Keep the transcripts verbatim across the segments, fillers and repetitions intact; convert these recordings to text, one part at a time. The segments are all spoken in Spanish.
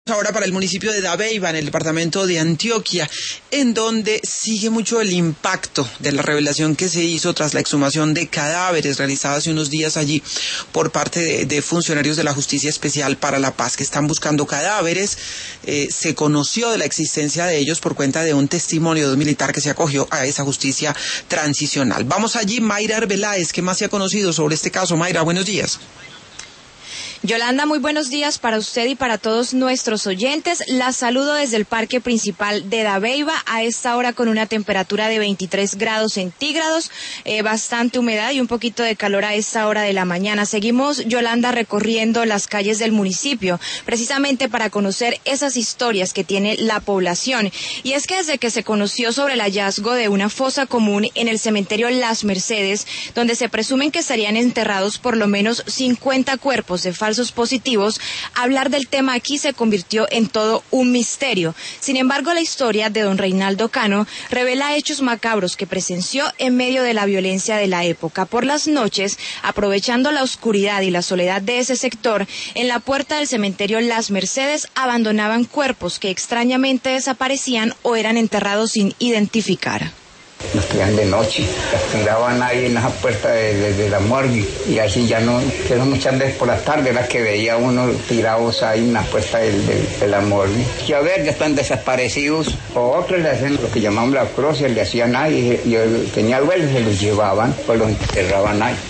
Ahora para el municipio de Dabeiba, en el departamento de Antioquia, en donde sigue mucho el impacto de la revelación que se hizo tras la exhumación de cadáveres realizada hace unos días allí por parte de, de funcionarios de la Justicia Especial para la Paz que están buscando cadáveres. Eh, se conoció de la existencia de ellos por cuenta de un testimonio de un militar que se acogió a esa justicia transicional. Vamos allí, Mayra Arbeláez, ¿qué más se ha conocido sobre este caso? Mayra, buenos días. Yolanda, muy buenos días para usted y para todos nuestros oyentes. La saludo desde el parque principal de Dabeiba, a esta hora con una temperatura de veintitrés grados centígrados, eh, bastante humedad y un poquito de calor a esta hora de la mañana. Seguimos, Yolanda, recorriendo las calles del municipio, precisamente para conocer esas historias que tiene la población. Y es que desde que se conoció sobre el hallazgo de una fosa común en el cementerio Las Mercedes, donde se presumen que estarían enterrados por lo menos cincuenta cuerpos de falsos positivos, hablar del tema aquí se convirtió en todo un misterio. Sin embargo, la historia de don Reinaldo Cano revela hechos macabros que presenció en medio de la violencia de la época. Por las noches, aprovechando la oscuridad y la soledad de ese sector, en la puerta del cementerio Las Mercedes abandonaban cuerpos que extrañamente desaparecían o eran enterrados sin identificar. Nos tiran de noche, las tiraban ahí en esa puerta de, de, de la morgue, y así ya no, que muchas veces por la tarde las que veía uno tirados ahí en la puerta de, de, de la morgue. Y a ver, ya están desaparecidos, o otros le hacen lo que llamaban la cruz, le hacían ahí, y yo tenía duelo, se los llevaban, o los enterraban ahí.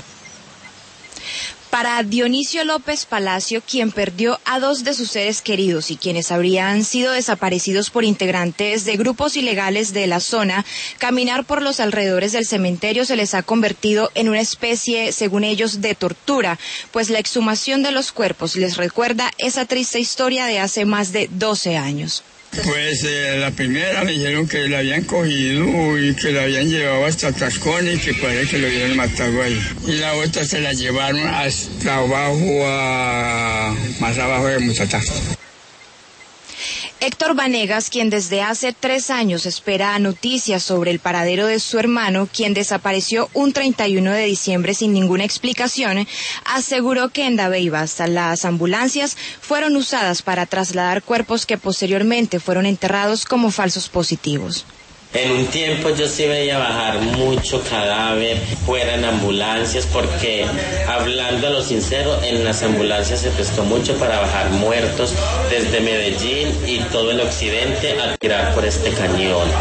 Para Dionisio López Palacio, quien perdió a dos de sus seres queridos y quienes habrían sido desaparecidos por integrantes de grupos ilegales de la zona, caminar por los alrededores del cementerio se les ha convertido en una especie, según ellos, de tortura, pues la exhumación de los cuerpos les recuerda esa triste historia de hace más de doce años. Pues eh, la primera me dijeron que la habían cogido y que la habían llevado hasta Tascón y que parece que lo habían matado ahí. Y la otra se la llevaron hasta abajo, a, más abajo de Mutatá. Héctor Vanegas, quien desde hace tres años espera noticias sobre el paradero de su hermano, quien desapareció un treinta y uno de diciembre sin ninguna explicación, aseguró que en Dabeiba hasta las ambulancias fueron usadas para trasladar cuerpos que posteriormente fueron enterrados como falsos positivos. En un tiempo yo sí veía bajar mucho cadáver fuera en ambulancias, porque hablando a lo sincero, en las ambulancias se prestó mucho para bajar muertos desde Medellín y todo el occidente a tirar por este cañón.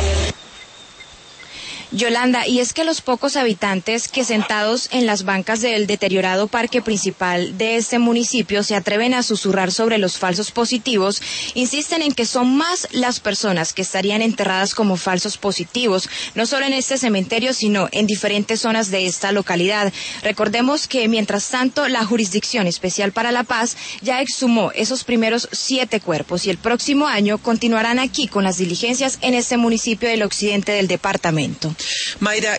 Yolanda, y es que los pocos habitantes que sentados en las bancas del deteriorado parque principal de este municipio se atreven a susurrar sobre los falsos positivos, insisten en que son más las personas que estarían enterradas como falsos positivos, no solo en este cementerio, sino en diferentes zonas de esta localidad. Recordemos que, mientras tanto, la Jurisdicción Especial para la Paz ya exhumó esos primeros siete cuerpos y el próximo año continuarán aquí con las diligencias en este municipio del occidente del departamento. Mayra,